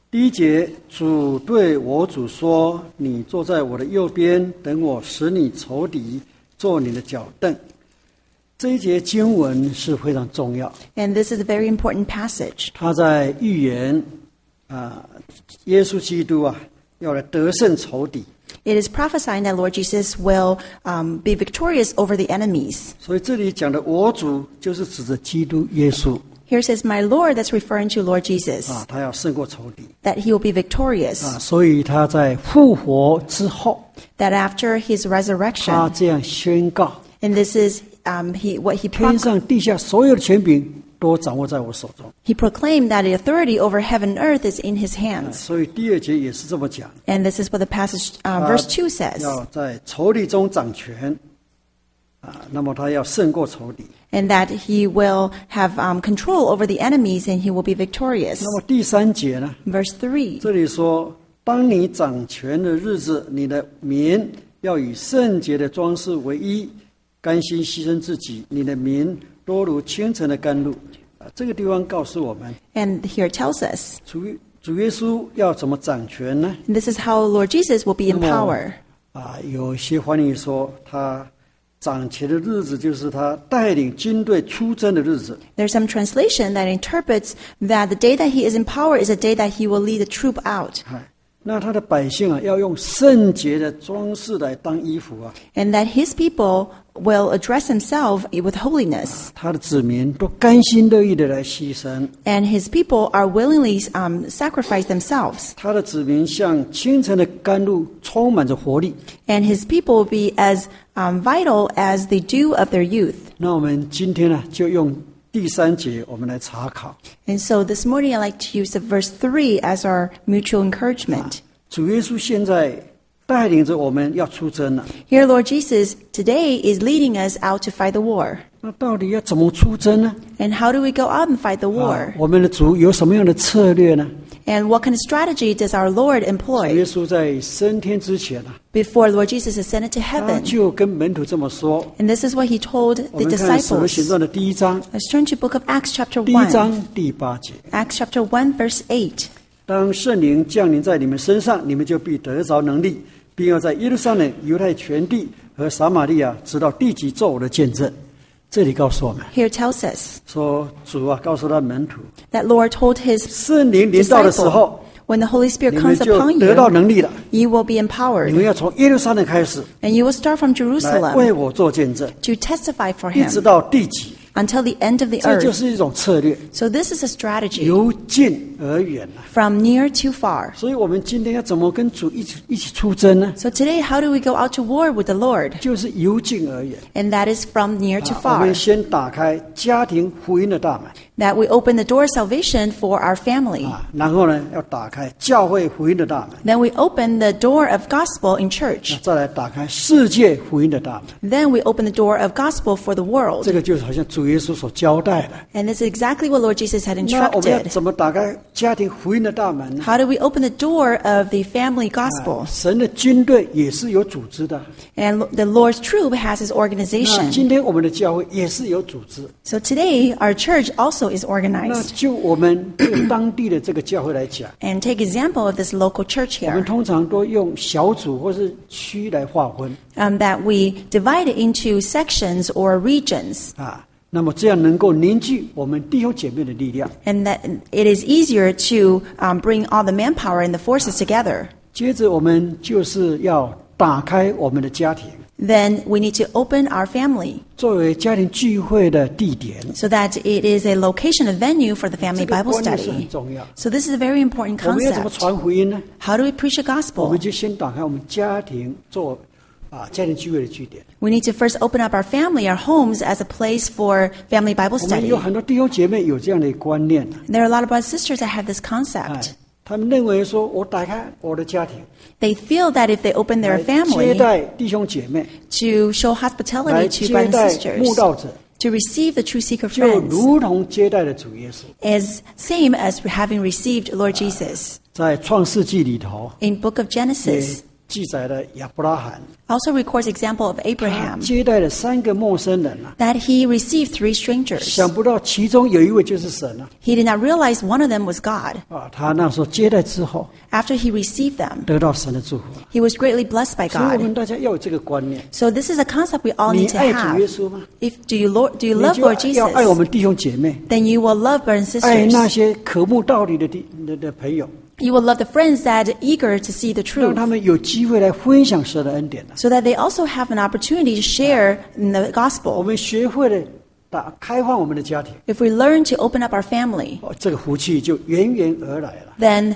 第一节，主对我主说：“你坐在我的右边，等我使你仇敌做你的脚凳。”这一节经文是非常重要。 And this is a very important passage. 他在预言耶稣基督要来得胜仇敌。 It is prophesying that Lord Jesus will be victorious over the enemies. 所以这里讲的我主就是指着基督耶稣。 Here says, my Lord, that's referring to Lord Jesus. 他要胜过仇敌。 That he will be victorious. 所以他在复活之后， That after his 他 resurrection, 这样宣告： and this is what he 天上地下所有的权柄都掌握在我手中。 proclaimed that the authority over heaven and earth is in his hands. 所以第二节也是这么讲。 And this is what the passage, verse 2 says. 要在仇敌中掌权，那么他要胜过仇敌。 And that he will have control over the enemies and he will be victorious. 那么第三节呢？ Verse 3. 这里说：当你掌权的日子，你的民要以圣洁的装饰为衣，甘心牺牲自己，你的民多如清晨的甘露。这个地方告诉我们， And here it tells us. 主耶稣要怎么掌权呢？ And this is how Lord Jesus will be in power. 有些翻译说他掌权的日子就是他带领军队出征的日子。 There's some translation that interprets that the day that he is in power is a day that he will lead a troop out. 那他的百姓要用圣洁的装饰来当衣服 And that his people will address himself with holiness. 他的子民都甘心乐意的来牺牲。 And his people are willingly sacrifice themselves. 他的子民像清晨的甘露，充满着活力。 And his people will be as vital as the dew of their youth. 那我们今天呢，就用第三节我们来查考。 And so this morning I'd like to use the verse 3 as our mutual encouragement. 主耶稣现在带领着我们要出征了。 Here Lord Jesus today is leading us out to fight the war. 那到底要怎么出征呢？ And how do we go out and fight the war? 我们的主有什么样的策略呢？ And what kind of strategy does our Lord 主耶 employ? 稣在升天之前 Before Lord Jesus ascended to 他 heaven. 就跟门徒这么说。 And this is what he told 我 the 们看《使徒行 disciples. 传》的第一章， Let's turn to book of Acts chapter 第一 1. 章第8节。 Acts chapter 1 verse 8. 当圣灵降临在你们身上，你们就必得着能力，并要在耶路撒冷、犹太全地和撒玛利亚，直到地极做我的见证。这里告诉我们 Here tells us 说，主告诉他门徒， that Lord told his 圣灵临到的时 disciple, 候， when the Holy Spirit 你们 comes 就 upon 得到 you, 能力了。 you will be 你们 empowered. 要从耶路撒冷开始， And you will start from 来 Jerusalem 为我做见证， to testify for 一直 him 到地极。 until the end of the 这就 earth. 是一种策略， So this is a strategy 由近而远。 from near to far. 所以我们今天要怎么跟主一起出征呢？ So today, how do we go out to war with the Lord? 就是由近而远。 And that is from near to 我们 far. 先打开家庭福音的大门。 That we open the door of salvation for our family. 然后呢，要打开教会福音的大门， Then we open the door of gospel in church. 再来打开世界福音的大门。 Then we open the door of gospel for the world. 这个就是好像主耶稣所交代的。 And this is exactly what Lord Jesus had 那我们要 instructed. 怎么打开家庭福音的大门呢？ How do we open the door of the family gospel? 神的军队也是有组织的。 And the Lord's troop has his 那 organization. 今天我们的教会也是有组织。 So today, our church also is 那 organized. 就我们用当地的这个教会来讲， And take example of this local church 我们 here. 通常都用小组或是区来划分。 That we divide it into sections or regions. 那么这样能够凝聚我们弟兄姐妹的力量。 And that it is easier to bring all the manpower and the forces together. 接着我们就是要打开我们的家庭， Then we need to open our family 作为家庭聚会的地点。 so that it is a location, a venue for the 这 family 个 Bible 观念是很 study. 重要。 So this is a very important 我们要怎么 concept. 传福音呢？ How do we preach a 我 gospel? 们就先打开我们家庭做家庭聚会的据点。 We need to first open up our family, our homes, as a place for family Bible 我们 study. 有很多弟兄姐妹有这样的观念， There are a lot of brothers and sisters that have this concept. 他们认为说，我打开我的家庭， They feel that if they open their 来接 family 待弟兄姐妹， to show 来 hospitality to 接 brothers 待 and 慕 sisters, 道者， to receive the true seeker 就 friends, 如同接待了主耶稣。 is same as having received Lord Jesus. 在创世纪里头， In book of 也 Genesis, 记载了亚伯拉罕， Also records example of 他 Abraham 接待了3个陌生人啊， that he received 3 strangers. 想不到其中有一位就是神啊！ He did not realize one of them was God. 他那时候接待之后， After he received them, 得到神的祝福。 he was greatly blessed by 所以我 God. 们大家要有这个观念： So this is a concept we all 你 need to 爱主 have. 耶稣吗？ Do you 你 love 就 Lord 要爱我 Jesus? 们弟兄姐妹， Then you will love brothers and 爱 sisters. 那些渴慕道理的朋友， You will love the friends that are eager to see the 让 truth, 他们有机会来分享神的恩典啊。 so that they also have an opportunity to share in the 我 gospel. 们学会了开放我们的家庭， If we learn to open up our family, 这个福气就源源而来了。 then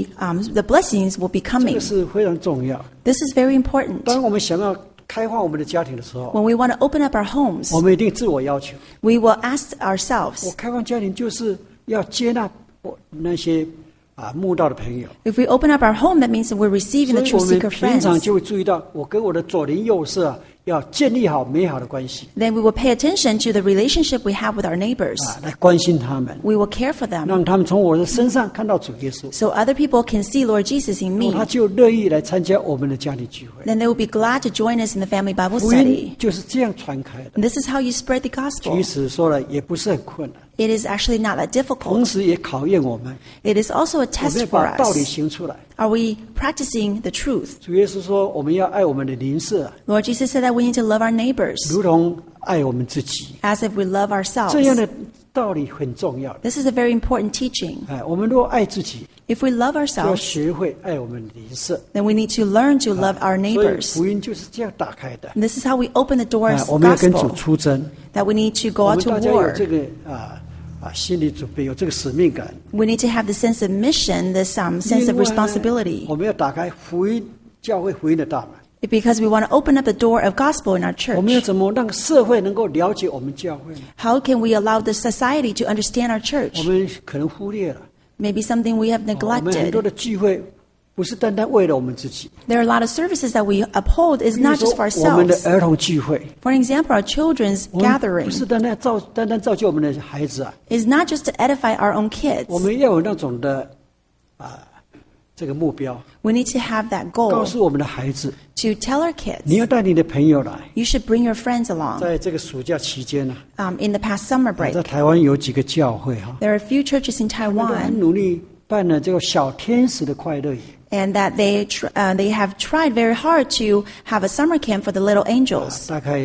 the blessings will be 这 coming. 个是非常重要。 This is very important. 当我们想要开放我们的家庭的时候， When we want to open up our homes, 我们一定自我要求： we will ask 我 ourselves, 开放家庭就是要接纳我那些慕道的朋友。 if we open up our home, that means that we're receiving 所 the 以 true 我们 seeker 平常 friends. 就会注意到，我跟我的左邻右舍要建立好美好的关系 Then we will pay attention to the relationship we have with our neighbors. 来关心他们， We will care for them, 让他们从我的身上看到主耶稣， so other people can see Lord Jesus in 他 me. 就乐意来参加我们的家庭聚会。 Then they will be glad to join us in the family Bible 福 study. 音就是这样传开的。 And this is how you spread the gospel. 其实说了也不是很困难， It is actually not that 同 difficult. 时也考验我们， It is also a 我 test 们 for 把道理 us. 行出来。 Are we practicing the truth? 主耶稣说，我们要爱我们的邻舍， Lord Jesus said that we need to love our neighbors 如同爱我们自己。 as if we love ourselves. 这样的道理很重要的。 This is a very important teaching. 我们如果爱自己， If we love 就要 ourselves, 学会爱我们的邻舍。 then we need to learn to love our 所以 neighbors. 福音就是这样打开的。 And this is how we open the doors 我 of 们要跟主 gospel, 出征， that we need to go 我 out 们 to 大家有 war. 这个心理准备，有这个使命感。 We need to have the sense of mission, this sense of 另外呢 responsibility, 我们要打开福音教会福音的大门。 because we want to open up the door of gospel in our 我们要 church. 怎么让社会能够了解我们教会呢？ How can we allow the society to understand our 我 church? 们可能忽略了， Maybe something we have 我们很多 neglected. 的聚会不是单单为了我们自己。 There are a lot of services that we uphold is 比如 not just for 说我们的 ourselves. 儿童聚会， For example, our children's 我们不 gathering 是单单造就我们的孩子啊， is not just to edify our own kids. 我们要有那种的这个目标， We need to have that 告 goal 诉我们的孩子， to tell our 你 kids, 要带你的朋友来。 you should bring your friends along. 在这个暑假期间呢， In the past summer 在 break, 台湾有几个教会哈， there are a few churches in 他们都很 Taiwan, 努力办了这个小天使的快乐营。 and that they have tried very hard to have a summer camp for the little angels, 大概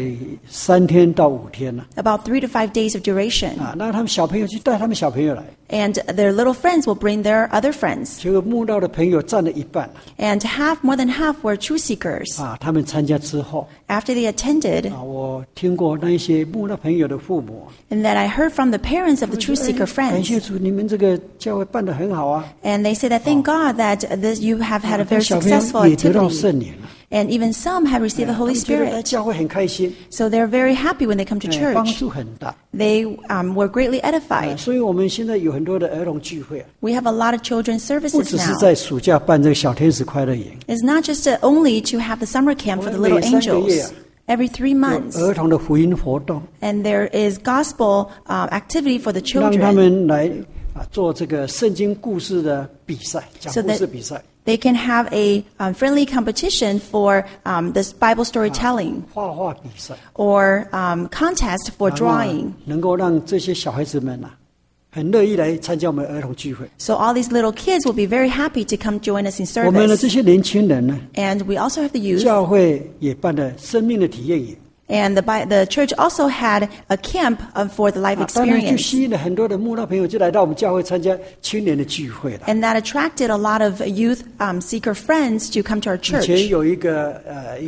3天到5天呢。 about 3 to 5 days of duration. 那他们小朋友去带他们小朋友来， And their little friends will bring their other friends. 结果慕道的朋友占了一半。 And more than half were truth seekers. 他们参加之后， After they attended, 我听过那一些慕道朋友的父母， and that I heard from the parents of the truth seeker 感谢 friends. 主，你们这个教会办得很好啊， And they say that thank God that you have had a very 小朋友 successful 也得到 activity. 圣灵了。 And even some have received the 他 Holy 们觉得来 Spirit. 教会很开心， So they're very happy when they come to 帮 church. 助很大。 They were greatly edified. 所以我们现在有很多的儿童聚会啊， We have a lot of children's 不 services 只是 now. 在暑假办这个小天使快乐营， It's not just only to have the summer camp for the little 我们每3个月啊， angels. Every 3 有 months. 儿童的福音活动， And there is gospel activity for the 让他 children. 们来做这个圣经故事的比赛，讲 So 故 that 事比赛， they can have a friendly competition for this Bible storytelling 画画比赛， or contest for 然后 drawing. 能够让这些小孩子们很乐意来参加我们儿童聚会。 So all these little kids will be very happy to come join us in 我们的 service. 这些年轻人呢， And we also have the youth. 教会也办了生命的体验营， And the church also had a camp for the life 当然就 experience. 吸引了很多的慕道朋友就来到我们教会参加青年的聚会了。 And that attracted a lot of youth seeker friends to come to our 以前 church. 有一个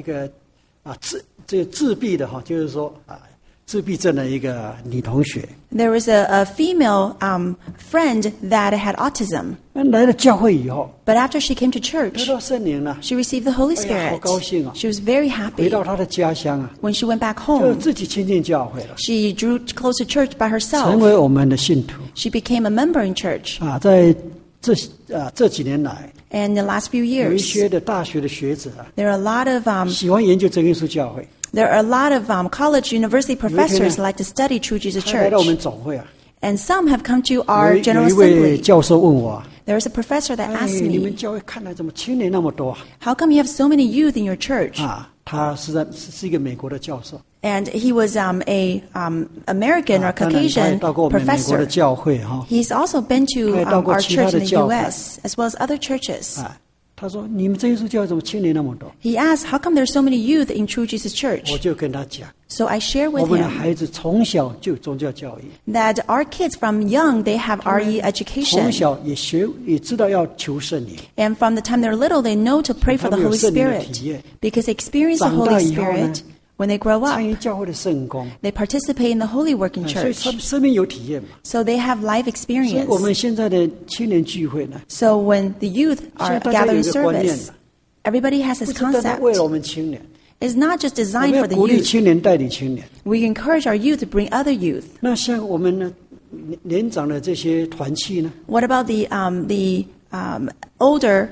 自闭的哈，就是说自闭症的一个女同学， There was a female friend that had autism. 来了教会以后， But after she came to 得 church, 到圣灵了， she received the Holy 哎呀，好 Spirit. 高兴啊！ She was very 回 happy. 到她的家乡啊， When she went back 就 home, 自己亲近教会了， she drew close to church by 成 herself. 为我们的信徒 She became a member in church. 在这几年来， And in the last few 有一 years, 些的大学的学者 there are a lot of 喜欢研究真耶稣教会， there are a lot of college, university professors who like to study True Jesus 他来到我们 Church. 总会啊， And some have come to 有 our 一 General 有一位 Assembly. 教授问我 There is a professor that 哎， asked 你们 me, 教会看来怎么青年那么多啊？ how come you have so many youth in your church? 他是一个美国的教授， And he was a American or 当然他也 Caucasian 到过我们美国的 professor. 教会哈。 He's also been to 他也到过 our 其他 church 的 in the 教会。 U.S. as well as other churches. 他说你们这耶稣教会怎么青年那么多？ He asked, how come there's so many youth in True Jesus 我 Church? 就跟他讲， So I share 我 with 们的 him 孩子从小就有宗教教育， that our kids from young, they have RE 从 education. 小也知道要求圣灵。 And from the time they're little, they know to pray for the 他们有 Holy 圣灵的 Spirit 体验。 because they experience the 长大 Holy 以后呢， Spirit when they grow up. 参与教会的圣工， They participate in the Holy Work in 所以他 church. 们生命有体验嘛。 So they have life 所以我 experience. 们现在的青年聚会呢， So when the youth 现 are 在大家有 gathering 一个观念 service, everybody has 不 this 是单单 concept. 为了我们青年， It's not just 我 designed 们要 for the 鼓励 youth. 青年带领青年。 We encourage our youth to bring other youth. 那像我们呢年长的这些团契呢， What about the older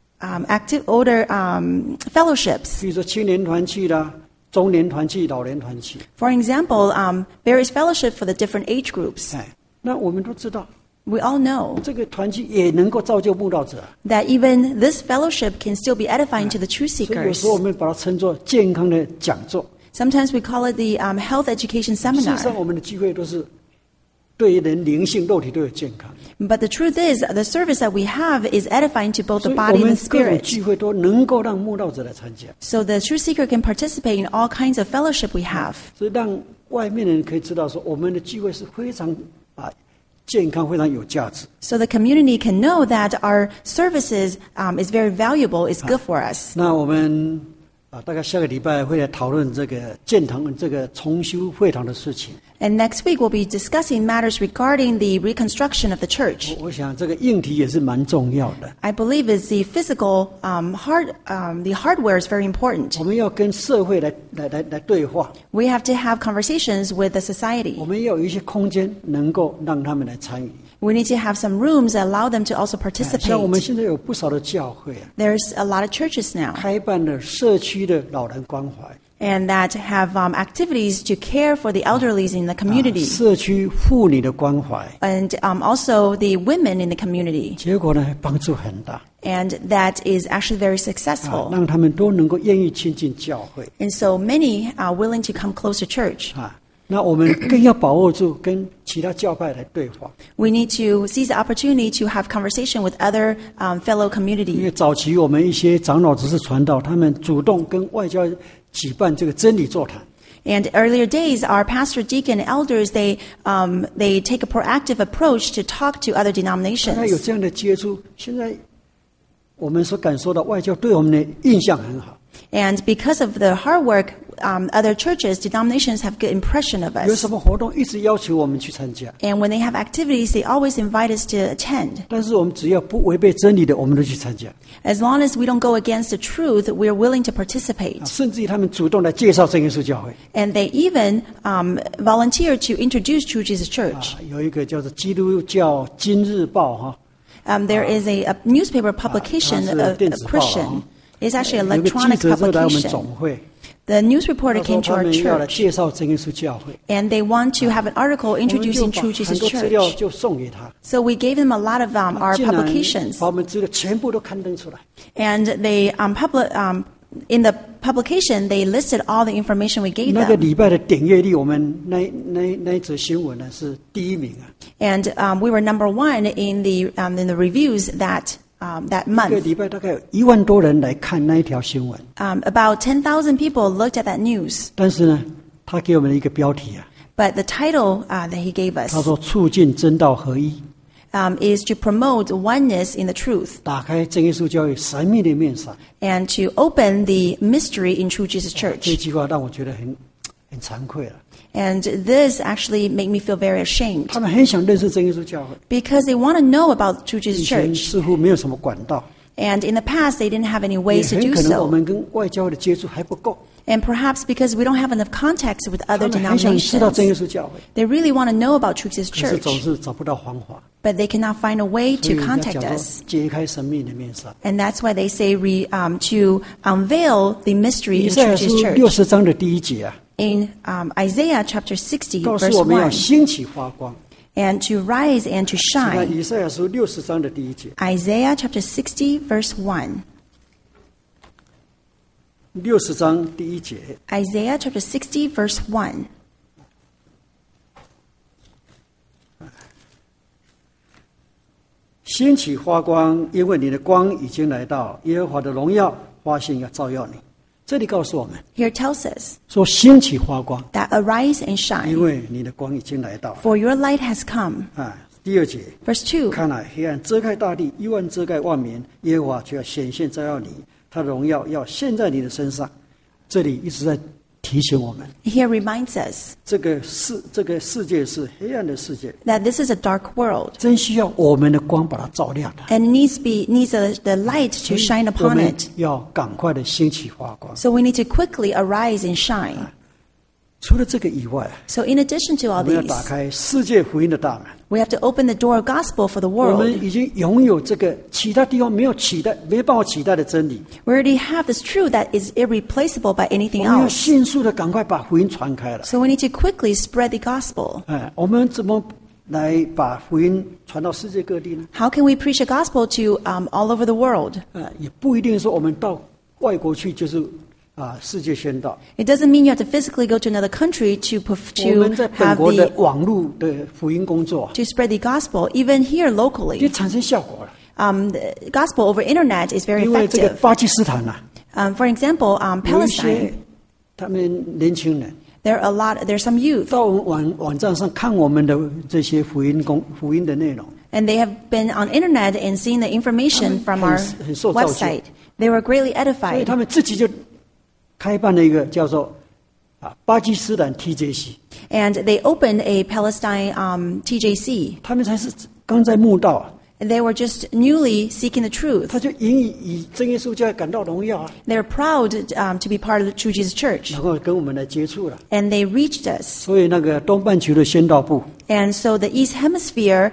fellowships? 比如说青年团契啦、中年团契、老年团契。 For example, various fellowships for the different age groups. 那我们都知道， We all know 这个团契也能够造就慕道者， that even this fellowship can still be edifying to the true 所以有 seekers. 时候我们把它称作健康的讲座。 Sometimes we call it the health education 事实上， seminar. 我们的聚会都是对人灵性、肉体都有健康。 But the truth is, the service that we have is edifying to both 所 the 以我 body 们 and the 各种 spirit. 聚会都能够让慕道者来参加， So the true seeker can participate in all kinds of fellowship we have. 所以让外面的人可以知道说，我们的聚会是非常健康、非常有价值。 So the community can know that our services is very valuable, is good for us. 那我们大概下个礼拜会来讨论这个建堂、这个重修会堂的事情。 And next week we'll be discussing matters regarding the reconstruction of the church. 我想这个硬体也是蛮重要的。 I believe is the physical the hardware is very important. 我们要跟社会来对话， We have to have conversations with the society. 我们要有一些空间能够让他们来参与。 We need to have some rooms that allow them to also 像我们 participate. 现在有不少的教会 There's a lot of churches now 开办了社区的老人关怀， and that have activities to care for the elderly in the community 社区妇女的关怀， and also the women in the community. 结果呢帮助很大， And that is actually very successful. 让他们都能够愿意亲近教会 And so many are willing to come close to church. 那我们更要把握住跟其他教派来对话， We need to seize the opportunity to have conversation with other fellow 因 community. 为早期我们一些长老、执事、传道，他们主动跟外教举办这个真理座谈。 And earlier days, our pastor, deacon, and elders, they take a proactive approach to talk to other 大家有 denominations. 这样的接触，现在我们所感受到外教对我们的印象很好。 And because of the hard work, other churches, denominations have good impression of 有 us. 什么活动一直要求我们去参加， And when they have activities, they always invite us to attend. 但是我们只要不违背真理的，我们都去参加。 As long as we don't go against the truth, we're willing to participate. 甚至于他们主动来介绍真耶稣教会。 And they even volunteer to introduce True Jesus Church. 有一个叫做《基督教今日报》哈， There is a newspaper publication, 它是 a 电子报， Christian. It's actually an 有一个记 electronic 者就来我们总 publication. 会， The news reporter 他说 came to 他 our 们要来 church, 介绍真耶稣教会， and they want to have an article 我们就 introducing 把 True 很 Jesus 多资料 Church. 就送给他， So we gave them a lot of our 竟然 publications, 把我们资料全部都刊登出来。 and they in the publication they listed all the information we gave 那个 them. 礼拜的点阅率，我们那一则新闻呢是第一名啊。 And we were number one in the reviews that 一个 month. 礼拜大概有1万多人来看那一条新闻， About 10,000 people looked at that news. 但是呢，他给我们一个标题啊， But the title that he gave 他 us 说促进真道合一， is to promote oneness in the truth 打开真耶稣教会神秘的面纱。 and to open the mystery in True Jesus 这 Church. 句话让我觉得很惭愧了。 And this actually made me feel very ashamed 他们很想认识真耶稣教会， because they want to know about True 以 Jesus 前 Church. 似乎没有什么管道， And in the past, they didn't have any 也 ways to 很 do 可能我 so. 们跟外教会的接触还不够。 And perhaps because we don't have enough contacts with 他 other 们很想知道真耶 denominations. 稣教会， They really want to know about True Jesus 可是总 Church, 是找不到方法， but they cannot find a way 所以 to 人家 contact 讲说 us. 揭开神秘的面纱。 And that's why they say to unveil the mystery 以 in 赛亚 True 书 Jesus Church. 60章的第1节啊， In Isaiah chapter 60, 告诉 verse 我们要 1, 兴起发光， and to rise and to 看 shine. 以赛亚书60章的第1节， Isaiah chapter 60, verse 1. 60章第1节， Isaiah chapter 60, verse 1. 兴起发光，因为你的光已经来到，耶和华的荣耀发现要照耀你。这里告诉我们 Here it tells us 说，兴起发光， that arise and 因 shine, 为你的光已经来到了。 for your light has come. 第2节， Verse 2. 看来黑暗遮盖大地，幽暗遮盖万民，耶和华却要显现照耀你，他的荣耀要现在你的身上。这里一直在提醒我们， Here reminds us 这个世界是黑暗的世界， that this is a dark world, 真需要我们的光把它照亮的。 and it needs the light to shine 我 upon 们 it. 要赶快的兴起发光。 So we need to quickly arise and shine. 除了这个以外， So in addition to 我 all 们要 these, 打开世界福音的大门。 we have to open the door of gospel for the 我 world. 们已经拥有这个其他地方没办法取代的真理， We already have this truth that is irreplaceable by 我 anything 们要 else. 迅速的赶快把福音传开了。 So we need to quickly spread the gospel. 我们怎么来把福音传到世界各地呢？ How can we preach the gospel to all over the world? 也不一定说我们到外国去就是世界宣道。 It doesn't mean you have to physically go to another country to 我们在本 have 国的 the 网络的福音工作 to spread the gospel. Even here 就 locally, 产生效果了。 the gospel over internet is very 因为这个 effective. 巴基斯坦 For example, 有一些 Palestine, 他们年轻人 there's some youth, 到我们网站上看我们的这些福音的内容， and they have been on internet and seen the information from our 很受造就。 website. They were greatly 所以 edified, 他们自己就开办了一个叫做巴基斯坦 TJC， and they opened a Palestine TJC. 他们才是刚在慕道 They were just newly seeking the truth. 他就以真耶稣教感到荣耀 They're proud to be part of the True Jesus Church, 然后跟我们来接触了。 and they reached us. 所以那个东半球的宣道部 And so the East Hemisphere,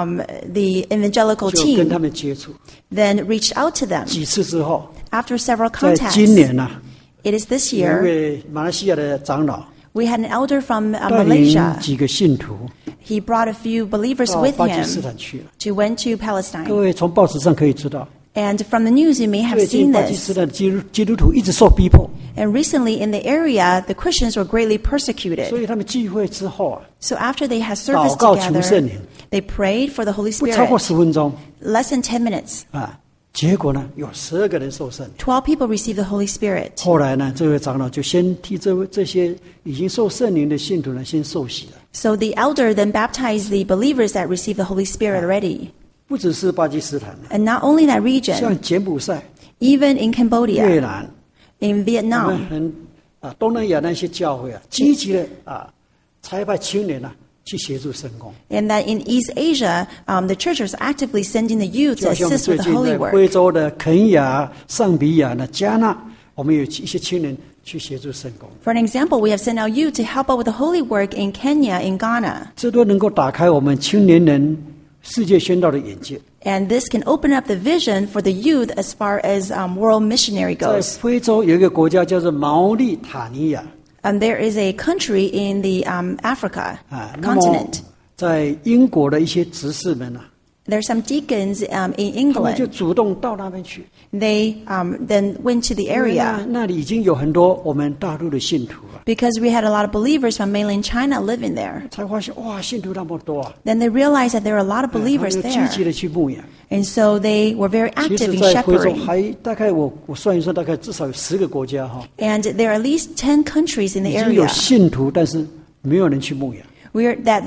the evangelical 就跟他 team, 们接触 then reached out to them. 几次之后， After several 在 contacts, 今年 it is this 有一 year, 位马来西亚的长老 we had an elder from 带 Malaysia. 领几个信徒 He brought a few believers 到 with 巴基斯 him 坦去了。 to went to 各 Palestine. 位从报纸上可以知道， And from the news, you may have 最近 seen 巴基斯 this. 坦的基督徒一直受逼迫， And recently in the area, the Christians were greatly 所 persecuted. 以他们聚会之后 So after they had service 祷告求圣 together, 灵， they prayed for the Holy 不超过 Spirit. 10分钟 Less than 10 minutes, 结果呢有12个人受圣灵。 12 people received the Holy Spirit. 后来呢，这位长老就先替这些已经受圣灵的信徒呢先受洗了。 So the elder then baptized the believers that received the Holy Spirit already. 不只是巴基斯坦， And not only that region, 像柬埔寨、 even in 越 Cambodia, 南， in 我们 Vietnam, 东南亚那些教会积极的差派青年去协助圣工。 and that in East Asia, the church was actively sending the youth 就 to 像我们 assist 最 with the 近 holy 在 work. 非洲的肯亚、尚比亚、加纳，我们有一些青年去协助圣工， For an example, we have sent our youth to help out with the holy work in Kenya, in Ghana. 这都能够打开我们青年人世界宣道的眼界。 And this can open up the vision for the youth as far as world missionary 在 goes. 非洲有一个国家叫做毛利塔尼亚 There is a country in the Africa 那么 continent. 在英国的一些执事们 There are some deacons in 他们就 England. 主动到那边去。 They then went to the 因为 area 那里已经有很多我们大陆的信徒了， because we had a lot of believers from mainland China living there. 才发现哇，信徒那么多 Then they realized that there are a lot of 他们 believers 就积极 there. 的去牧养。 And so they were very 其 active 实， in 在非洲 shepherding. 还大概我算一算，大概至少有10个国家 And there are at least 10 countries in 已 the 经有 area 信徒，但是没有人去牧养。 that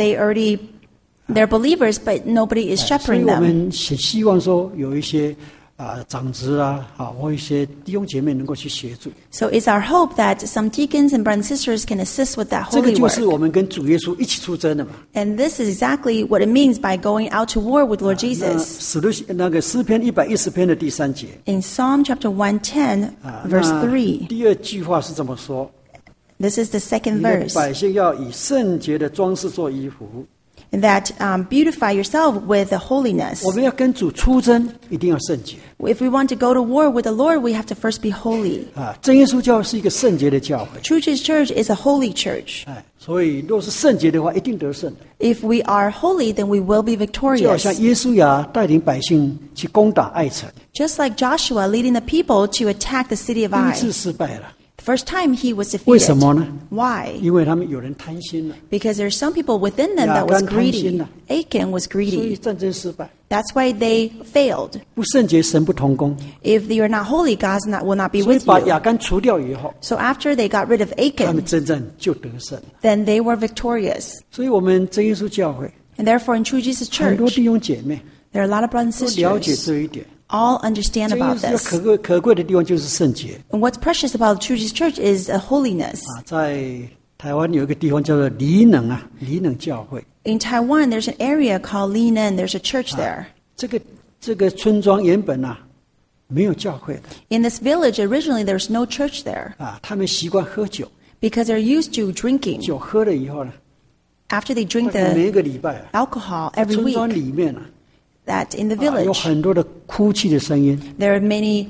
they're believers, but nobody is 所以 shepherding 我 them. 们希望说有一些长子或一些弟兄姐妹能够去协助。 So it's our hope that some deacons and brothers and sisters can assist with that 这个 holy 就是 work. 我们跟主耶稣一起出征的嘛。 And this is exactly what it means by going out to war with Lord 那 Jesus. 那个诗篇110篇的第3节 In Psalm chapter 110, verse 那 3, 第2句话是这么说： this is the second 你的 verse. 百姓要以圣洁的装饰做衣服， that beautify yourself with the holiness. 我们要跟主出征，一定要圣洁 If we want to go to war with the Lord, we have to first be holy. 啊！真耶稣教会是一个圣洁的教会， True Jesus Church is a holy church. 所以若是圣洁的话，一定得胜。 If we are holy, then we will be 就好 victorious. 像耶稣亚带领百姓去攻打爱城， Just like Joshua leading the people to attack the city of 第一 Ai. 次失败了， The first time he was 为什 defeated. 么呢？ Why? 因为他们有人贪心了， Because there's some people within them that was 亚干贪心 greedy. 了。 Achan was 所以 greedy. 战争失败。 That's why they failed. 不圣洁，神不同工。 If you are not holy, God will not be 所以 with 把 you. 亚干除掉以后， So after they got rid of 他们 Achan, 真正就得胜了。 then they were victorious. 所以，我们真耶稣教会 And therefore, in True Jesus 很多 Church, 弟兄姐妹 there are a lot of brothers and 都了解 sisters 这一点。 all understand 真耶 about 稣 this. 可贵的地方就是圣洁 And what's precious about True Jesus Church is a holiness. 啊！在台湾有一个地方叫做黎能啊，黎能教会。 In Taiwan, there's an area called Linan. There's a church there. 这个村庄原本啊没有教会的 In this village, originally, there was no church there 啊，他们习惯喝酒， because they're used to drinking. 酒喝了以后呢， After they 大 drink 概每 the 一个礼拜啊， alcohol every 村庄 week, 里面啊， that in the 有 village, 很多的哭泣的声音， there are many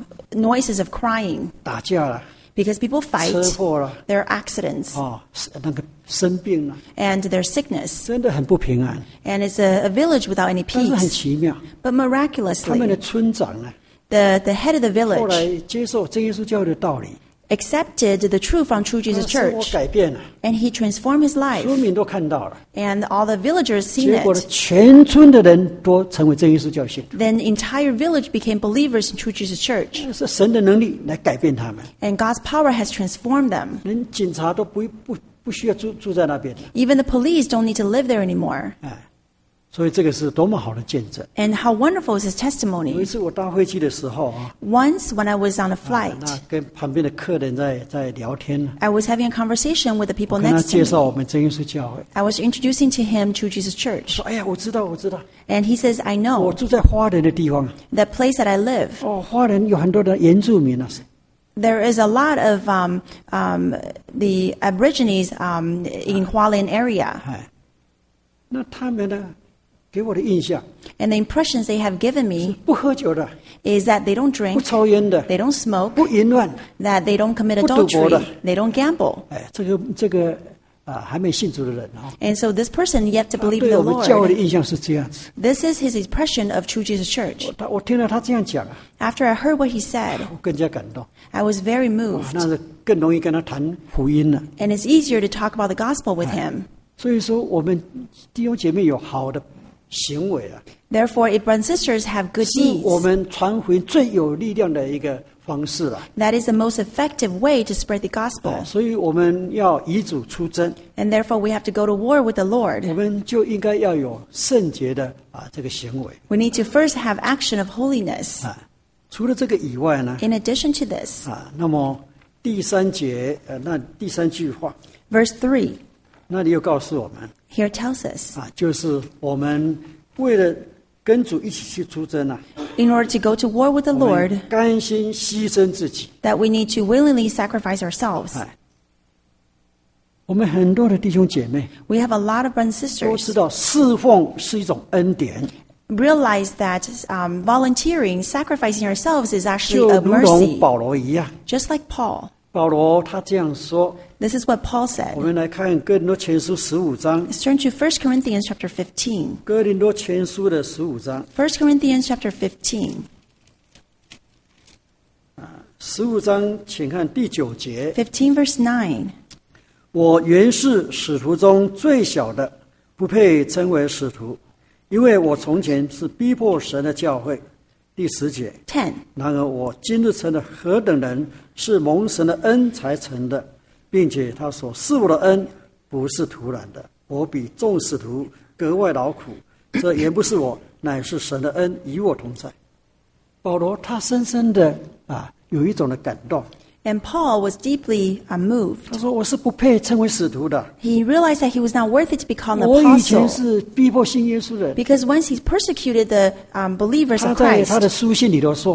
noises of crying 打架了， because people fight. 车祸了， There are accidents 啊，那个生病了， and there's sickness. 真的很不平安。 And it's a village without any 但是很 peace. 奇妙， But 他们的 miraculously, 村长呢， the head of the 后 village 来接受真耶稣教会的道理， accepted the truth from True 他 Jesus 生活 Church. 改变了， And he transformed his 村 life. 民都看到了， And all the villagers seen 结果呢， it. 全村的人都成为真耶稣教信徒， Then entire village became believers in True Jesus Church. 这是神的能力来改变他们， And God's power has transformed them. 连警察都不需要住在那边的， Even the police don't need to live there anymore. 哎，所以这个是多么好的见证。 And how wonderful is his 有一 testimony. 次我搭飞机的时候啊， Once when I was on a 那 flight, 跟旁边的客人在聊天呢， I was having a conversation with the 我 people 跟他 next 介 to 绍 me. 我们真耶稣教会， I was introducing to him True Jesus Church. 说：“哎呀，我知道， And he says, I 我 know 住在花莲的地方， that place that I live, 哦，花莲有很多的原住民啊， there is a lot of the Aborigines in Hualien area. 哎，那他们呢，给我的印象 And the impressions they have given me 不喝酒的， is that they don't 不 drink, 抽烟的， they don't smoke, 不淫乱， that they don't commit 不赌博的。 adultery, they don't gamble. 哎，这个还没信主的人啊， And so this person yet to 他 believe in 对 the 我们教会的 Lord. 印象是这样子。 This is his impression of True Jesus Church. 我听了他这样讲啊， After I heard what he said, 我更加感动， I was very 哇 moved. 那是更容易跟他谈福音了。 And it's easier to talk about the gospel with him. 所以说，我们弟兄姐妹有好的行为啊， Therefore, if brothers and sisters have good 是我 deeds, 们传福音最有力量的一个方式了。 that is the most effective way to spread the 哎 gospel. 所以我们要以主出征， And therefore, we have to go to war with the 我 Lord. 们就应该要有圣洁的这个行为 We need to first have action of holiness. 啊。除了这个以外呢， In addition to this, 那么第三节那第三句话， verse 3 那里又告诉我们 here tells us, 就是我们为了跟主一起去出征啊， in order to go to war with the 我 Lord, 们甘心牺牲自己。 that we need to willingly sacrifice ourselves. 哎，我们很多的弟兄姐妹 We have a lot of brothers and 都知 sisters 道，侍奉是一种恩典， realize that volunteering, sacrificing ourselves is 就 actually a 如同 mercy. 保罗一样。 Just like Paul. 保罗他这样说， This is what Paul 我 said. 们来看哥林多前书15章， Let's turn to 1 Corinthians chapter 15. 哥林多前书的15章， 1 Corinthians chapter 15. 15章，请看第9节。 15 verse 9. 我原是使徒中最小的，不配称为使徒，因为我从前是逼迫神的教会。第10节。 10. 然而我今日成了何等人，是蒙神的恩才成的，并且他所赐我的恩不是徒然的，我比众使徒格外劳苦，这原不是我，乃是神的恩与我同在。保罗他深深的有一种的感动， And Paul was deeply moved. 他说我是不配称为使徒的， He realized that he was not worthy to be called an 我以前 apostle 是逼迫信耶稣的人。 because once he persecuted the believers 他 of 在 Christ, 他的书信里头说，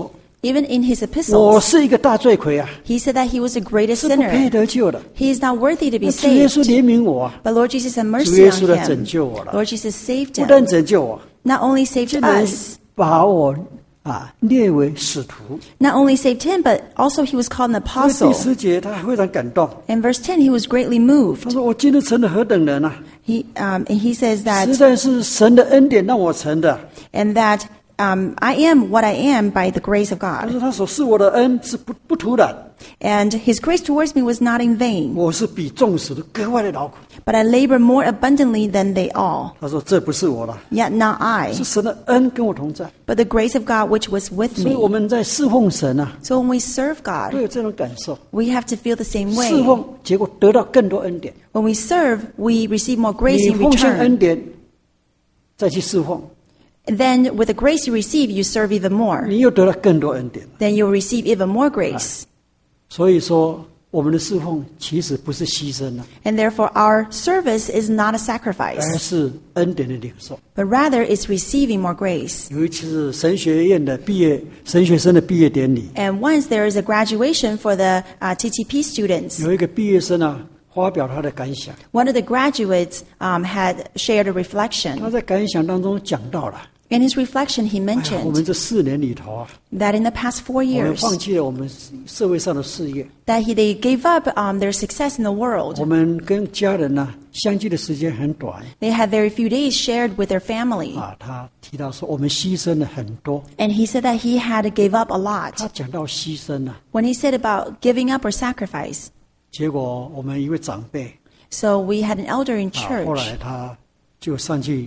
Even in his 我 epistles, 是一个大罪魁啊， he said that he was the greatest 是不配 sinner. 得救的。 He is not worthy to be 主耶稣 saved. 怜悯我啊， But Lord Jesus had 主 mercy 耶 on 稣来拯 him. 救我了， Lord Jesus saved 不但 him. 拯救我， Not only saved 竟然 us, 把我列为使徒。 not only saved him, but also he was called an 所以第 apostle. 10节他非常感动， In verse 10, he was greatly 他 moved. 说：“我今日成了何等人啊！ And he says 实 that, 在是神的恩典让我成的。 and that I am what I am by the grace of 他 God. 说他所赐我的恩是不突然， And his grace towards me was not in vain, 我是比众使徒格外的劳苦。 but I labor more abundantly than they all. 他说这不是我了， Yet not I, 是神的恩跟我同在。 but the grace of God which was with 所以我 me. 们在侍奉神啊， So when we serve 都 God, 有这种感受。 we have to feel the same 侍 way. 奉结果得到更多恩典， When we serve, we receive more grace 你 in 奉献恩 return. 典，再去侍奉， Then with the grace you receive, you serve even more. 你又得到更多恩典。 Then you'll receive even more grace. 所以说，我们的侍奉其实不是牺牲了， And therefore our service is not a 而 sacrifice, 是恩典的领受。 but rather it's receiving more grace. 有一次神学院的神学生的毕业典礼， And once there is a graduation for the TTP students, 有一个毕业生啊，发表他的感想。 one of the graduates had shared a 他 reflection. 在感想当中讲到了， In his reflection, he 哎呀，我 mentioned 们这4年里头啊， that in the past 4 我们 years, 放弃了我们社会上的事业， that they gave up their success in the 我 world. 们跟家人呢、相聚的时间很短 They had very few days shared with their family. 啊。他提到说，我们牺牲了很多。 And he said that he had gave up a 他 lot. 讲到牺牲啊， When he said about giving up or sacrifice, 结果我们一位长辈 so we had an elder in 啊，后 church, 来他就上去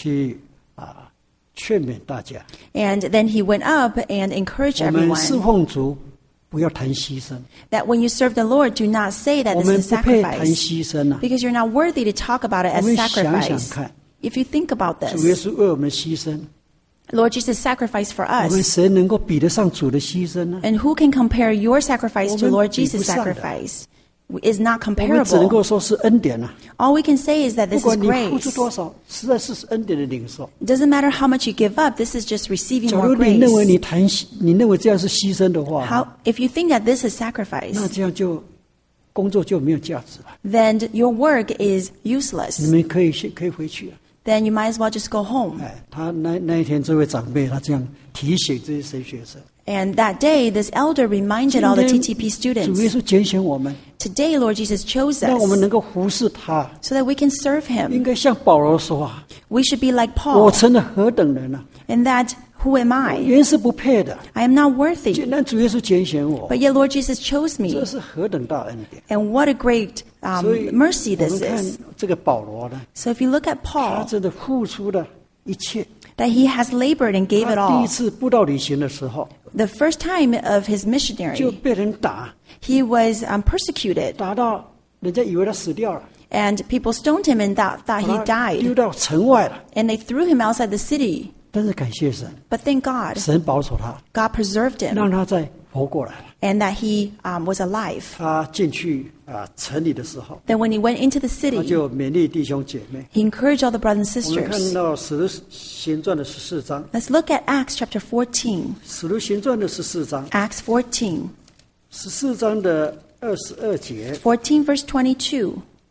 劝勉大家， and then he went up and encouraged 我们侍 everyone 奉主不要谈牺牲， that when you serve the Lord, do not say that 我 this 们 is 不 a 配谈 sacrifice, 牺牲啊。 because you're not worthy to talk about it 我 as 们想想 sacrifice. 看， If you think about 主耶 this, 稣为我们牺牲， Lord Jesus sacrificed for 我们 us. 谁能够比得上主的牺牲呢？ And who can compare your sacrifice to 我们 Lord 比不 Jesus' 上的。 sacrifice? Is not 我们只能够 comparable. 说是恩典啊。 All we can say is that 不 this 管 is 你付出 grace. 多少，实在是恩典的领受。 It doesn't matter how much you give up, this is just receiving 假 more 如你认为 grace. 你认为这样是牺牲的话， How, if you think that this is 那 sacrifice, 这样就工作就没有价值了。 then your work is 你 useless. 们可以回去啊。 Then you might as well just go home. 哎，他那一天这位长辈他这样提醒这些神学生， And that day, this elder reminded all the 今 TTP 天主 students, 耶稣拣选我们， today Lord Jesus chose 让我们 us 能够服侍他。 so that we can serve 应 him. 该像保罗说啊， We should be like 我 Paul, 成了何等人啊！ and that, who am I? 原是不配的， I am not 既 worthy, 然主耶稣拣选我， but yet Lord Jesus chose 这 me. 是何等大恩典！ And what a great 所以 mercy 我 this 们看 is. 这个保罗呢， So if you look at 他 Paul, 真的付出了一切。 that he has labored and gave it 他第一 all. 次布道旅行的时候， The first time of his 就 missionary, 被人打， he was persecuted, 打到人家以为他死掉了， and people stoned him and thought 把 he 他丢 died. 到城外了。 And they threw him outside the city. 但是感谢神， But thank God, 神保守他， God preserved 让 him, 他再活过来了。 and that he was alive. 他进去城里的时候， Then when he went into the 他 city, 就勉励弟兄姐妹。 he encouraged all the brothers and 我们看 sisters. 到《使徒行传》的14章，《 Let's look at Acts chapter 14. 使徒行传》的14章， Acts 14. 14章的22节 14 verse 22.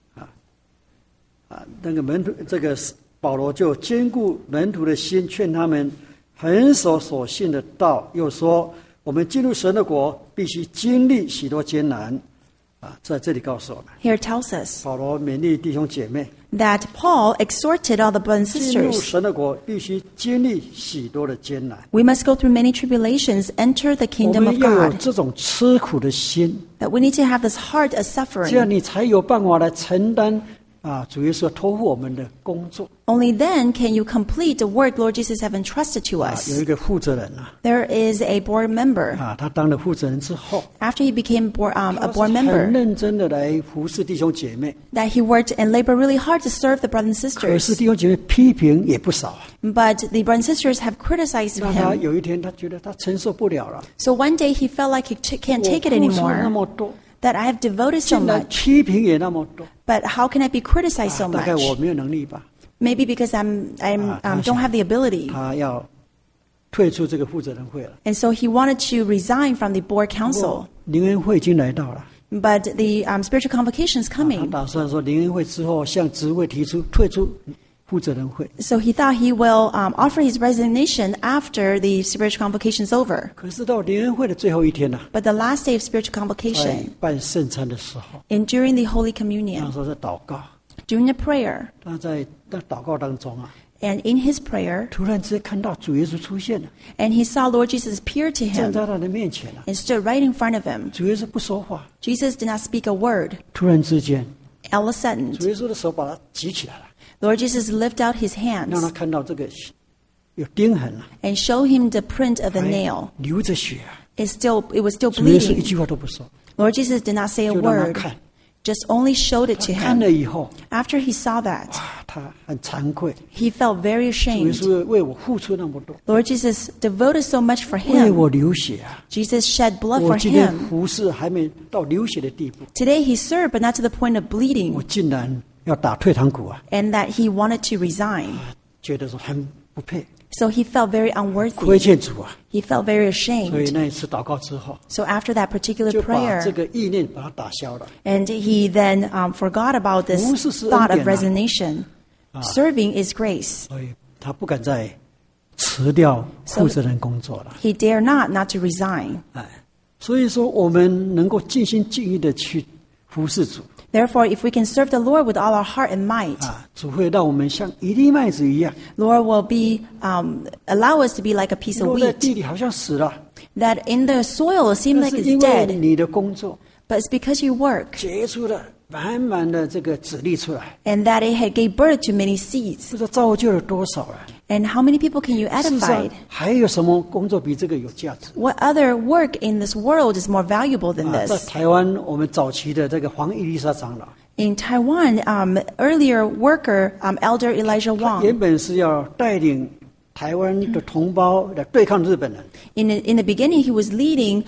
那个门徒，这个保罗就坚固门徒的心，劝他们恒守所信的道，又说：我们进入神的国，必须经历许多艰难。在这里告诉我们， Here it tells us 保罗勉励弟兄姐妹， that Paul exhorted all the brothers and 进入 sisters. 神的国，必须经历许多的艰难。 We must go through many tribulations, enter the 我 kingdom 们 of 要有 God. 这种吃苦的心， That we need to have this heart of 这样 suffering. 你才有办法来承担主耶稣托付我们的工作。 Only then can you complete the work Lord Jesus have entrusted to 有 us. 一个负责人 There is a board member. 他当了负责人之后， After he became a 他 board 是很 member, 认真的来服侍弟兄姐妹。 that he worked and labored really hard to serve the brothers and 可是 sisters. 弟兄姐妹批评也不少， But the brothers and sisters have criticized 让他 him. 有一天他觉得他承受不了了。 So one day he felt like he can't 我 take it 付出那 anymore. 么多， That I have devoted so 竟然 much. 批评也那么多， But how can I be criticized so 大概我 much? 没有能力吧。 Maybe because I don't have the ability. 他要退出这个负责人会了。 And so he wanted to resign from the board 不过 council. 灵恩会已经来到了， But the spiritual convocation is 他 coming. 打算说灵恩会之后向职位提出退出负责人会。 So he thought he will offer his resignation after the spiritual convocation is over. 可是到灵恩会的最后一天呢、 But the last day of spiritual 在 convocation, 办圣餐的时候， and during the Holy 他 Communion, 说在祷告， during the prayer, 他在那祷告当中啊， and in his prayer, 突然之间看到主耶稣出现了， and he saw Lord Jesus appear to 站 him 在他的面前了。 and stood right in front of him. 主耶稣不说话， Jesus did not speak a word. 突然之间， All of a sudden, 主耶稣的手把他举起来了， Lord Jesus lifted out his 让他 hands 看到这个有钉痕啊， and showed him the print of the 还 nail. 流着血啊。 It was still 主耶稣一 bleeding. 句话都不说， Lord Jesus did not say a 就让他 word, 看。 just only showed it 他 to 看 him. 了以后， After he saw that, 哇，他很惭愧， he felt very 主耶 ashamed. 稣为我付出那么多， Lord Jesus devoted so much for 为 him. 我流血啊！ Jesus shed blood 我 for 今天 him. 服侍还没到流血的地步， Today he served, but not to the point of 我 bleeding, 竟然要打退堂鼓啊！ and that he wanted to resign. 觉得说很不配， So he felt very 亏 unworthy. 欠主啊！ He felt very 所以 ashamed. 那一次祷告之后， So after that particular 就把这 prayer, 个意念把它打消了。 and he then forgot about this 服侍是 thought 恩 of 典啊。 resignation. Serving is grace. 所以他不敢再辞掉负责人工作了。 He dare not to resign. 哎，所以说我们能够尽心尽意的去服侍主 Therefore, if we can serve the Lord with all our heart and might, 啊，主会让我们像一粒麦子一样， Lord will allow us to be like a piece of 落在 wheat 地里好像死了， that in the soil it seems 但 like 是 it's 因为 dead, 你的工作 but it's because you work 结出了满满的这个籽粒出来， and that it had gave birth to many seeds. 不知道造就了多少人。 And how many people can you 事实上 edify? 还有什么工作比这个有价值？ What other work in this world is more valuable than 啊，在 this? 台湾我们早期的这个黄伊丽莎长老， In Taiwan, earlier worker Elder Elijah 他 Wang, 原本是要带领台湾的同胞来对抗日本人。 in the beginning, he was leading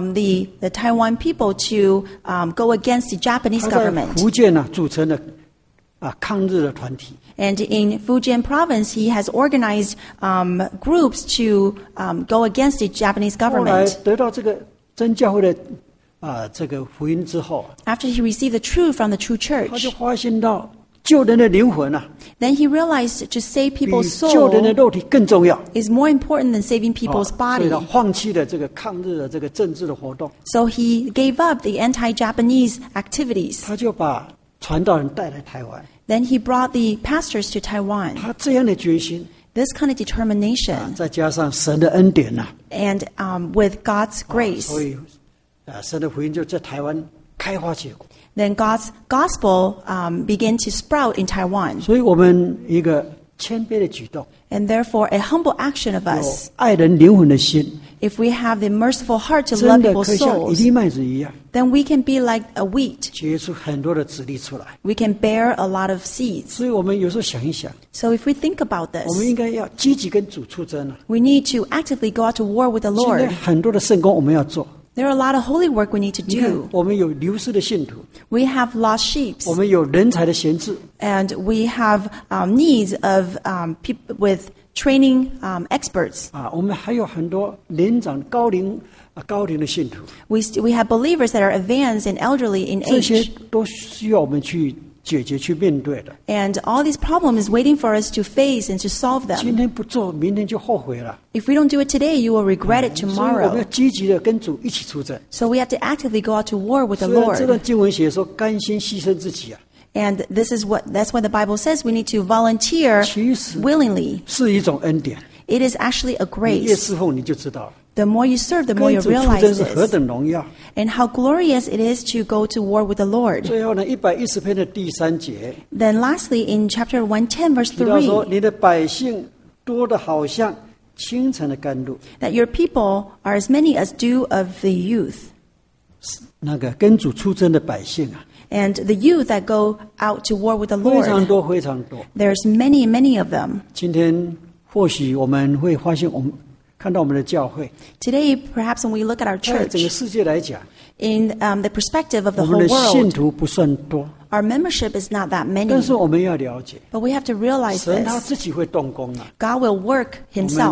the Taiwan people to go against the Japanese 他在 government. 福建呢、组成了抗日的团体， And in Fujian province, he has organized groups to go against the Japanese 后来 government. 得到这个真教会的这个福音之后， After he received the truth from the true 他就 church, 发现到救人的灵魂啊， then he realized to save 比 people's 救人的 soul 肉体更重要。 is more important than saving people's 所以 body. 他放弃了这个抗日的这个政治的活动， So he gave up the anti-Japanese activities. 他就把传道人带来台湾。 Then he brought the pastors to Taiwan. 他这样的决心， This kind of determination 再加上神的恩典呐、 and with God's 所 grace, 以神的福音就在台湾开花结果。 then God's gospel began to sprout in Taiwan. 所以我们一个谦卑的举动， And therefore, a humble action of 有 us, 爱人灵魂的心， if we have the merciful heart to 真 love 的 people's 可以像一 souls, 粒麦子一样， then we can be like a wheat. 结出很多的籽粒出来。 We can bear a lot of seeds. 所以我们有时候想一想， So if we think about 我们 this, 应该要积极跟主出征了。 we need to actively go out to war with the 今天 Lord. 很多的圣工我们要做。 There are a lot of holy work we need to 你看 do. 我们有流失的信徒， We have lost sheep, 我们有人才的闲置， and we have needs of people with training experts. 我们还有很多年长高龄的信徒， We have believers that are advanced and elderly in 这些 age. 都需要我们去解决、去面对的。 And all these problems is waiting for us to face and to solve 今 them. 天不做，明天就后悔了。 If we don't do it today, you will regret it 所以我们要 tomorrow. 积极的跟主一起出征。 So we have to actively go out to war with the 虽然这 Lord. 段经文写说甘心牺牲自己啊， And that's what the Bible says. We need to volunteer 其实 willingly. 是一种恩典。 It is actually a 你越 grace. 侍奉，你就知道了， The more you serve, the more 跟 you 主出 realize 征是何 this. 等荣耀。 And how glorious it is to go to war with the Lord. 最后呢，110篇的第3节 Then lastly, in chapter 110, verse 提到说：“ 3, 你的百姓多的好像清晨的甘露。” that your people are as many as dew of the youth. 那个跟主出征的百姓啊， And the youth that go out to war with the 非常 Lord, 多，非常多。 there's many, many of them. 今天或许我们会发现，我们看到我们的教会， Today, perhaps when we look at our 在整个 church, 世界来讲， in the perspective of the 我们 whole 的信 world, 徒不算多， our membership is not that 但 many. 是我们要了解， But we have to realize 神他 this. 自己会动工啊。 God will work 我们 himself. 来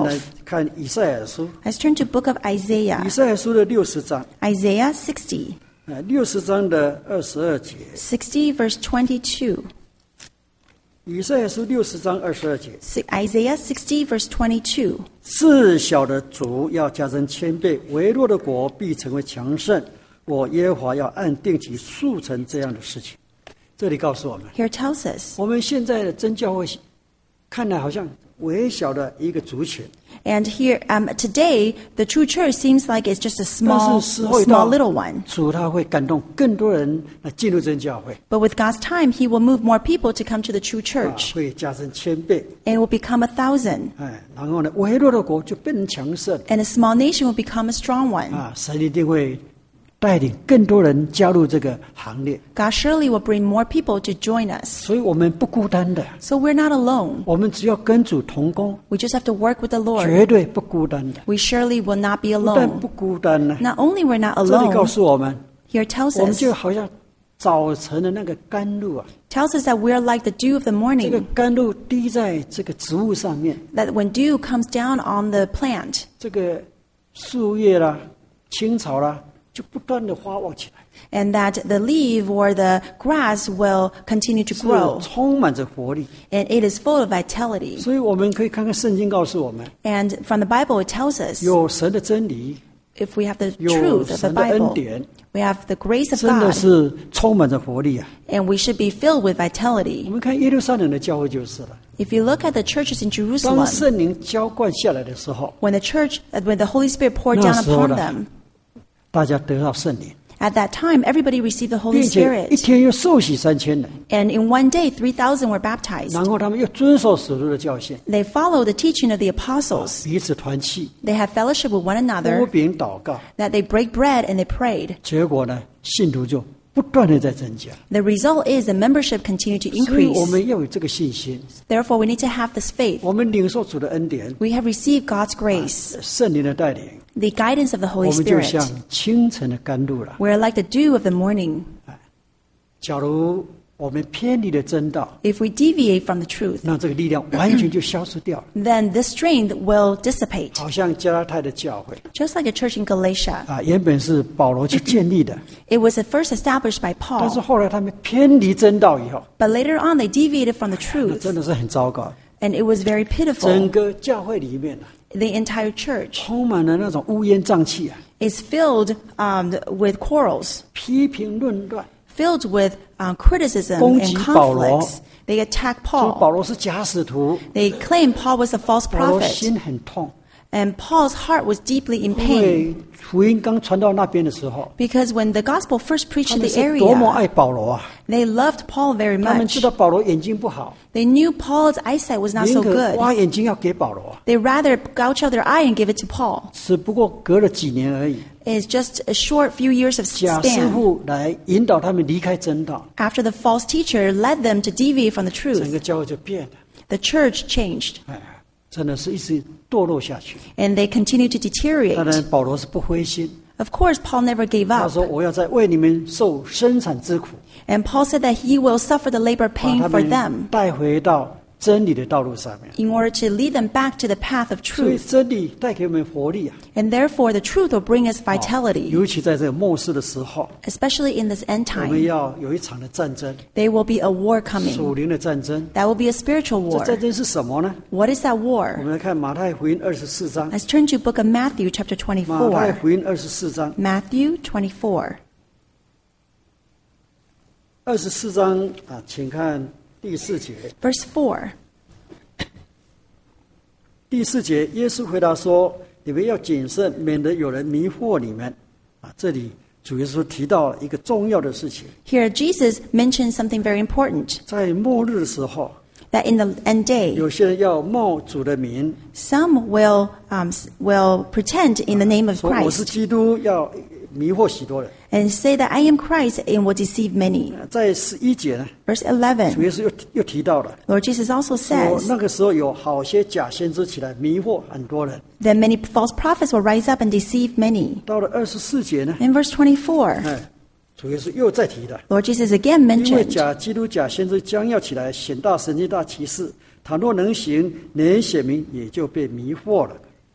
看以赛亚书， Let's turn to book of 以 Isaiah. 赛亚书的60章 Isaiah 60. ，60章的22节， 60 verse 22. 以赛亚书60章22节， Isaiah 60 verse 22. 至小的族要加增千倍，微弱的国必成为强盛。我耶和华要按定期速成这样的事情。这里告诉我们， Here tells us. 我们现在的真教会看来好像微小的一个族群， And here, today, the true church seems like it's just a 但 small, 是时候一到 little one. 主他会感动更多人来进入真教会， But with God's time, He will move more people to come to the true church. 会加增千倍， And it will become 1,000. 然后呢，微弱的国就变成强盛， And a small nation will become a strong one. 神一定会带领更多人加入这个行列， God surely will bring more people to join us. 所以我们不孤单的， So we're not alone. 我们只要跟主同工， We just have to work with the 绝 Lord. 对不孤单的。 We surely will not be 不但 alone. 不孤单呢， Not only we're not 这里告 alone, 诉我们， here tells 我们 us, 就好像早晨的那个甘露啊， tells us that we're like the dew of the 这个 morning, 甘露滴在这个植物上面， that when dew comes down on the plant, 这个树叶啦、青草啦，就不断的发旺起来， and that the leaf or the grass will continue to 是 grow, 充满着活力。 and it is full of vitality. 所以我们可以看看圣经告诉我们， And from the Bible, it tells us 有神的真理， if we have the 有 truth of the 神的恩 Bible, 典， we have the grace of 真的 God, 是充满着活力啊！ and we should be filled with 我 vitality. 们看耶路撒冷的教会就是了， If you look at the churches in 当 Jerusalem, 圣灵浇灌下来的时候， when the Holy Spirit poured down 那时候 upon 呢， them, 大家得到圣灵， at that time everybody received the Holy 并且一 Spirit, 天又受洗3000人， and in one day 3,000 were baptized. 然后他们又遵守使徒的教训， They followed the teaching of the apostles. 彼此团契， They had fellowship with one 擘 another, 饼祷告， that they break bread and they prayed. 结果呢，信徒就不断的在增加。 The result is the membership continued to 所以我 increase. 们要有这个信心， Therefore, we need to have this faith. 我们领受主的恩典， We have received God's grace, 圣灵的带领， the guidance of the 我 Holy 们就像 Spirit. 清晨的甘露了。 We're like the dew of the morning. 假如我们偏离了真道， If we deviate from the truth, 那这个力量完全就消失掉了。 then this strength will dissipate. 好像加拉太的教会 Just like a church in Galatia. 原本是保罗去建立的， It was at first established by 但是 Paul, 后来他们偏离真道以后， but later on they deviated from the 那 truth, 真的是很糟糕。 and it was very 整 pitiful. 个教会里面 The entire church 充满了那种乌烟瘴气啊， is filled with quarrels, 批评论断， filled with criticism 攻 and 击保罗。 conflicts. They attack 说保 Paul. 罗是假使徒， They claim Paul was a false 保罗 prophet, 心很痛， and Paul's heart was deeply in 因 pain 为福音刚传到那边的时候， because when the gospel first 他 preached to 们 the 是多么 area, 爱保罗啊！ they loved Paul very 他们知 much. 道保罗眼睛不好， They knew Paul's eyesight was not 宁 so 可 good. 挖眼睛要给保罗啊。 They rather gouge out their eye and give it to Paul. 只不过隔了几年而已， It's just a short few years of 假师 span 傅来引导他们离开真道， after the false teacher led them to deviate from the 整 truth. 个教会就变了。 The church changed, 真的是一直堕落下去。 and they continued to 当 deteriorate. 然，保罗是不灰心， Of course, Paul never gave 他 up. 说：“我要在为你们受生产之苦， And Paul said that he will suffer the labor 把 pain 他 for 们 them 带回到真理的道路上面。 in order to lead them back to the path of 所以 truth. 真理带给我们活力啊！ And therefore, the truth will bring us vitality, 尤其在这个末世的时候， especially in this end 我们 time. 要有一场的战争， There will be a war coming. 属灵的战争。 That will be a spiritual 这 war. 战争是什么呢？ What is that 我 war? 们来看马太福音24章。 Let's turn to book of Matthew chapter 马太 24. 福音24章， Matthew 24. 24章啊，请看第4节。 Verse 4. 第4节，耶稣回答说：“你们要谨慎，免得有人迷惑你们。”啊，这里主耶稣提到了一个重要的事情， Here, Jesus mentions something very important, 在末日的时候， that in the end day, 有些人要冒主的名， some will pretend in the name of 说我是 Christ 基督，要迷惑许多人。 and say that I am Christ and will deceive many. 在11节呢， Verse 主 11, 耶稣又提到了， Lord Jesus also 说 says 那个时候有好些假先知起来迷惑很多人。 that many false prophets will rise up and deceive many. 到了24节呢， In verse 24, 主耶稣又再提了。 Lord Jesus again 因为 mentioned 假基督、假先知将要起来显大神迹、大奇事，倘若能行，连显明也就被迷惑了。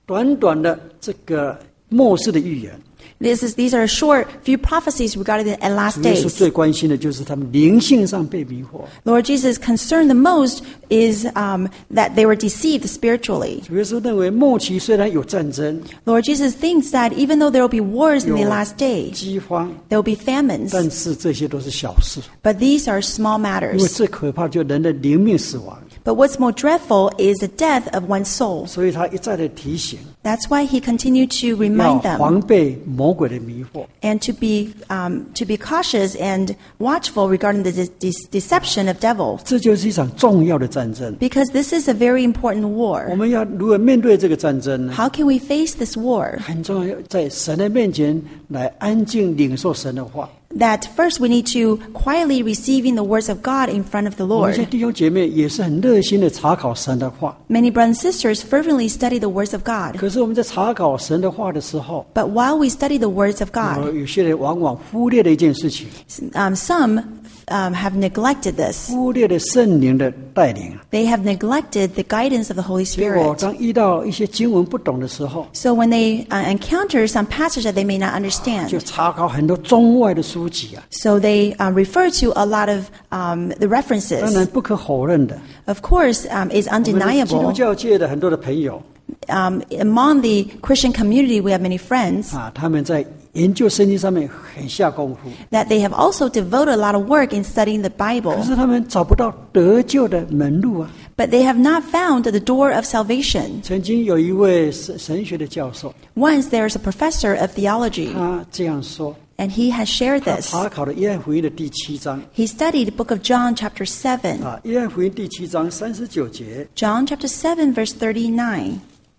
短短的这个末世的预言， These are short few prophecies regarding the last 主耶稣 days. 最关心的就是他们灵性上被迷惑。 Lord Jesus' concern the most is that they were deceived spiritually. 主耶稣认为末期虽然有战争、 Lord Jesus thinks that even though there will be wars in the last day, 饥荒， there will be famines, 但是这些都是小事， but these are small 因为 matters. 最可怕就是人的灵命死亡。 But what's more dreadful is the death of one's soul. 所以他一再的提醒， That's why he continued to 要 remind them 防备魔鬼的迷惑。 and to be cautious and watchful regarding the deception of devil. 这就是一场重要的战争。 Because this is a very important 我 war. 们要如何面对这个战争呢？ How can we face this war? 很重要，在神的面前来安静领受神的话。 That first we need to quietly receiving the words of God in front of the 我们这些 Lord. 弟兄姐妹也是很热心的查考神的话。 Many brothers and sisters fervently study the words of God. 可是我们在查考神的话的时候， But while we study the words of God, 有些人往往忽略了一件事情， some have neglected this. 忽略了圣灵的带领。 They have neglected the guidance of the Holy 结果 Spirit. 当遇到一些经文不懂的时候， So when they encounter some passage that they may not 就 understand, 查考很多中外的书籍啊。 so they refer to a lot of the 当然 references. 不可否认的， Of course, is 我们的基督 undeniable. 教界的很多的朋友 Among the Christian community, we have many friends 啊，他们在研究圣经上面很下功夫， that they have also devoted a lot of work in studying the 可 Bible, 是他们找不到得救的门路啊。 but they have not found the door of salvation. 曾经有一位神学的教授， Once there's a professor of theology, 他这样说， and he has shared 他 this. 查考了约翰福音的第7章 He studied the book of John, chapter 7. 啊，约翰福音第7章39节， John, chapter 7, verse 39.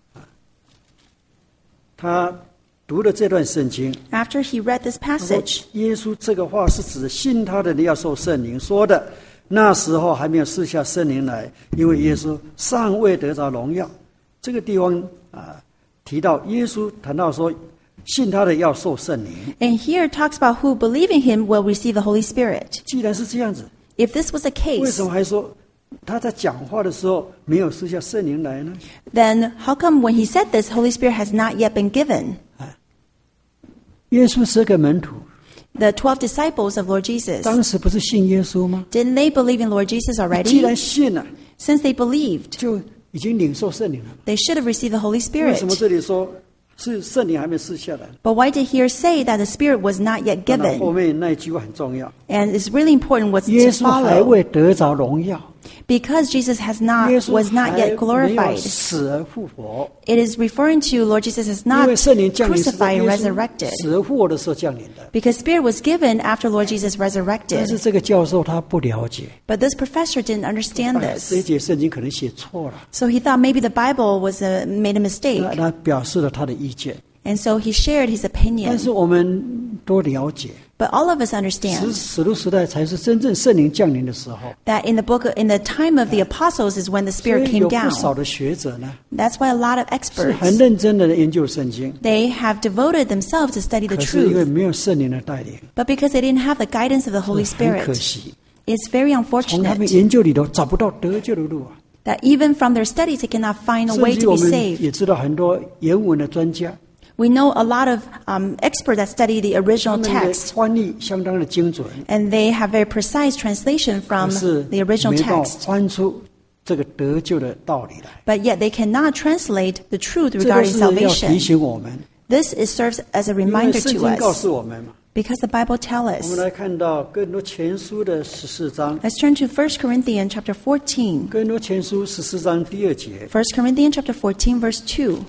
他读了这段圣经， After he read this 他说 passage, 耶稣这个话是指信他的人要受圣灵说的。那时候还没有赐下圣灵来，因为耶稣尚未得着荣耀。这个地方啊，提到耶稣谈到说，信他的要受圣灵。 and here it talks about who believe in him will receive the Holy Spirit. 既然是这样子， If this was the 为 case, 什么还说他在讲话的时候没有赐下圣灵来呢？ then how come when he said this, Holy Spirit has not yet been given? 耶稣12个门徒， The 12 disciples of Lord Jesus, 当时不是信耶稣吗？ didn't they believe in Lord Jesus 既 already? 然信了， Since they believed, 就已经领受圣灵了。 they should have received the Holy 为什么 Spirit. 这里说是圣灵还没赐下来？ But why did here say that the Spirit was not yet 当然后 given? 面那一句话很重要。 And it's really important what's 耶 to 稣还 follow. 未得着荣耀， Because Jesus has 耶 not 稣 was not 还 yet 没有 glorified. 死而复活。 It is referring to Lord Jesus has 因 not 为圣灵降临是在 crucified 耶 and 稣 resurrected. 死而复活的时候降临的。 Because Spirit was given after Lord Jesus 但是 resurrected. 这个教授他不了解， But this professor didn't understand 这一 this. 节圣经可能写错了， So he thought maybe the Bible was made a 那 mistake. 他表示了他的意见。 And so he shared his 但 opinion. 是我们都了解， But all of us understand 使徒时代才是真正圣灵降临的时候。 that in the time of the apostles is when the 所 Spirit 以有 came 不少 down. 的学者呢， That's why a lot of 是很 experts, 认真的研究圣经， they have devoted themselves to study the 可是因为 truth. 没有圣灵的带领， But because they didn't have the guidance of the Holy 很可 Spirit, 惜。 it's very 从他们 unfortunate 研究里头找不到得救的路啊。 that even from their studies they cannot find a 甚 way 至 to 我 be 们 saved. 也知道很多原文的专家， We know a lot of experts that study the 他 original 们的 text, 翻译相当的精准， and they have very precise translation 可 from 是 the original 没办法 text. 翻出这个得救的道理来。 But yet they cannot translate the truth 这个 regarding 是要提 salvation. 醒我们， This serves as a 因为 reminder 圣 to 经告 us 诉我们嘛。 because the Bible tells 我们 us. 来看到哥林多前书的14章， Let's turn to 1 Corinthians chapter 14. 哥林多前书14章第2节， 1 Corinthians chapter 14 verse 2.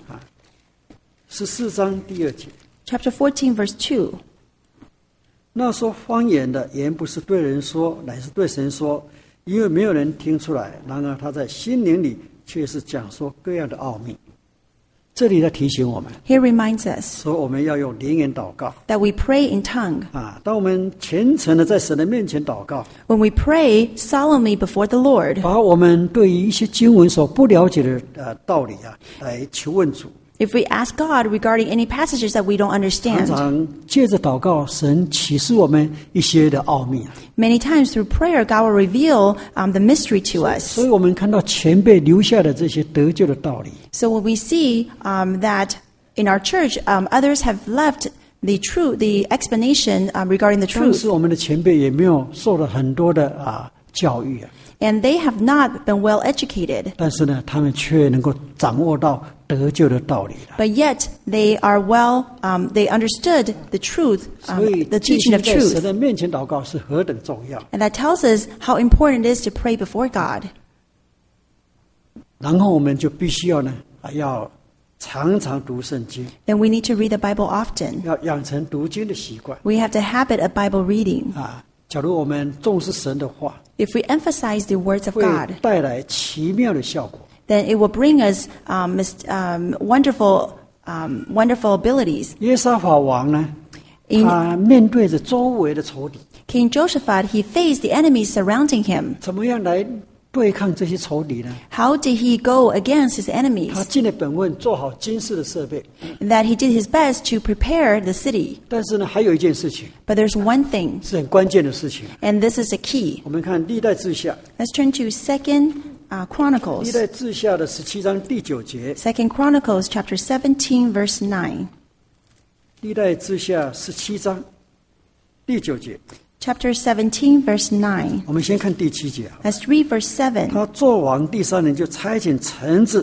14章第2节。 Chapter 14 verse 2. 那说方言的言不是对人说，乃是对神说，因为没有人听出来。然而他在心灵里却是讲说各样的奥秘。这里在提醒我们， Here reminds us 说我们要用灵言祷告 that we pray in tongue. 啊。当我们虔诚的在神的面前祷告， When we pray solemnly before the Lord, 把我们对于一些经文所不了解的道理啊，来求问主。 If we ask God regarding any passages that we don't 常 understand, 常借着祷告，神启示我们一些的奥秘。 many times through prayer, God will reveal the mystery to us. 所以我们看到前辈留下的这些得救的道理， So when we see that in our church, others have left the explanation regarding the 当 truth, 时我们的前辈也没有受了很多的教育啊， and they have not been well educated, 但是呢，他们却能够掌握到得救的道理了。 but yet they are they understood the truth, 所以 the 继 teaching 续 of 在神 truth. 的面前祷告是何等重要。 And that tells us how important it is to pray before God. 然后我们就必须要呢，要常常读圣经， Then we need to read the Bible often. 要养成读经的习惯 We have the habit of Bible reading. 啊。假如我们重视神的话， If we emphasize the words of 会 God, 带来奇妙的效果。 then it will bring us wonderful abilities. 耶沙法王呢， In 他面对着周围的仇敌， King Jehoshaphat, he faced the enemies surrounding him. 怎么样来对抗这些仇敌呢？ How did he go against his 他 enemies? 尽了本分，做好军事的设备。 That he did his best to prepare the city. 但是呢，还有一件事情 But there's one thing, 是很关键的事情。 and this is a key. 我们看历代志下， Let's turn to 2 历 Chronicles. 代志下的17章第9节， 2 Chronicles chapter 17, verse 9. 历代志下17章第9节。 Chapter 17, verse 9. 我们先看第7节啊。 Let's read verse 7. 他做王第3年，就差遣臣子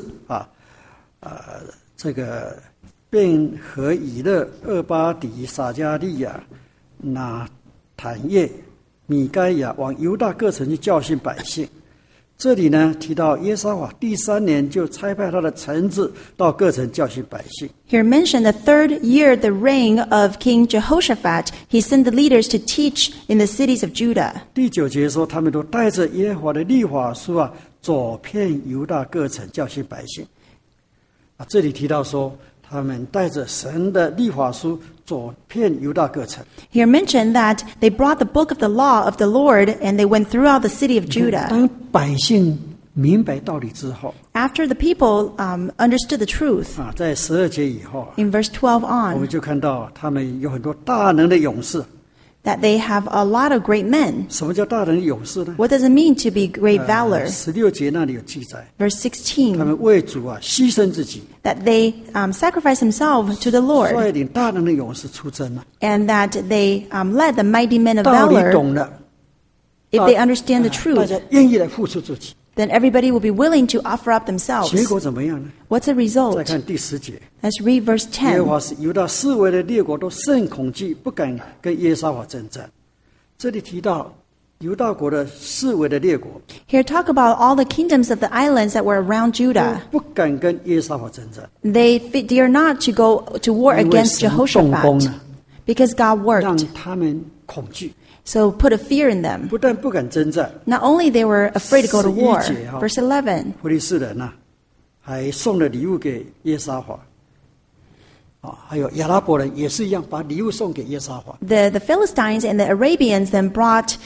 这个便和以勒、厄巴底、撒加利亚、拿坦叶、米该亚往犹大各城去教训百姓。这里呢提到耶沙法第3年就差派他的臣子到各城教训百姓。 Here mentioned the third year, the reign of King Jehoshaphat, he sent the leaders to teach in the cities of Judah. 第9节说，他们都带着耶和华的律法书走遍犹大各城教训百姓。这里提到说，他们带着神的律法书走遍犹大各城。 Here mentioned that they brought the book of the law of the Lord and they went throughout the city of Judah. 当百姓明白道理之后， After the people understood the truth, 在12节以后， in verse 12 我们 on, 就看到他们有很多大能的勇士。 that they have a lot of great men. 什么叫大能的勇士呢？ What does it mean to be great valor? 16节那里有记载， Verse 他 16, 们为主牺牲自己， that they sacrifice themselves to the Lord 率领大能的勇士出征了。 and that they led the mighty men of 道理 valor. 懂了， If they understand the 大 truth, 家愿意来付出自己。 then everybody will be willing to offer up 结 themselves. 果怎么样呢？ What's the 再 result? 看第10节， Let's read verse 耶和 10. 华使犹大四围的列国都甚恐惧，不敢跟耶沙法征战。这里提到犹大国的四围的列国 Here talk about all the kingdoms of the islands that were around Judah. 不敢跟耶沙法征战， They dare not to go to war 因为 against 神动工 Jehoshaphat 了， because God 让 worked. 他们恐惧， So put a fear in them. 不但不敢征战， Not only they were afraid to go to war. 11节哈。 Verse 11. 非利士人还送了礼物给耶沙法。还有亚拉伯人也是一样，把礼物送给耶沙法。 The Philistines and the Arabians then brought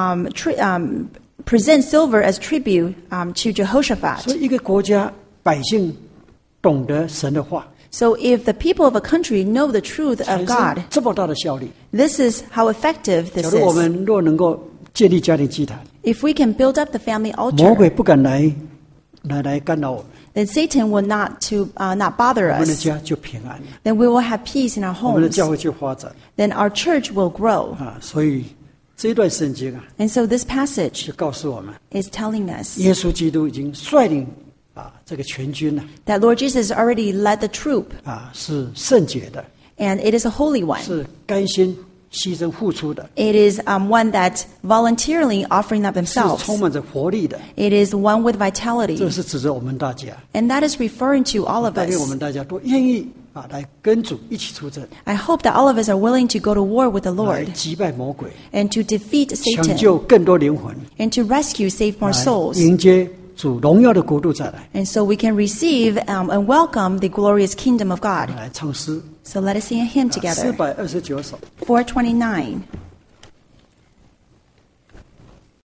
present silver as tribute to 所 Jehoshaphat. 以一个国家百姓懂得神的话， So if the people of a country know the truth 产 of 生 God, 这么大的效力。 this is how effective 假 this 如我 is. 们若能够建立家庭祭坛， If we can build up the family 魔 altar, 鬼不敢来干扰我们， then Satan will not bother 我们的 us. 家就平安了， Then we will have peace in our 我们的 homes. 教会就发展 Then our church will grow. 所以这一段圣经 And so this passage 就告诉我们， is telling us 耶稣基督已经率领这个全军了 that Lord Jesus already led the troop, 是圣洁的， and it is a holy one. 是甘心牺牲付出的， It is one that voluntarily offering up 是 themselves. 充满着活力的。 It is one with 这 vitality. 是指着我们大家， And that is referring to all of 带领我 us. 们大家都愿意来跟主一起出征， I hope that all of us are willing to go to war with the 来 Lord 击败魔鬼， and to defeat 抢 Satan 救更多灵魂， and to rescue, save more 来 souls. 迎接主荣耀的国度再来。 And so we can receive and welcome the glorious kingdom of God. 来唱诗， So let us sing a hymn together. 429首。 429.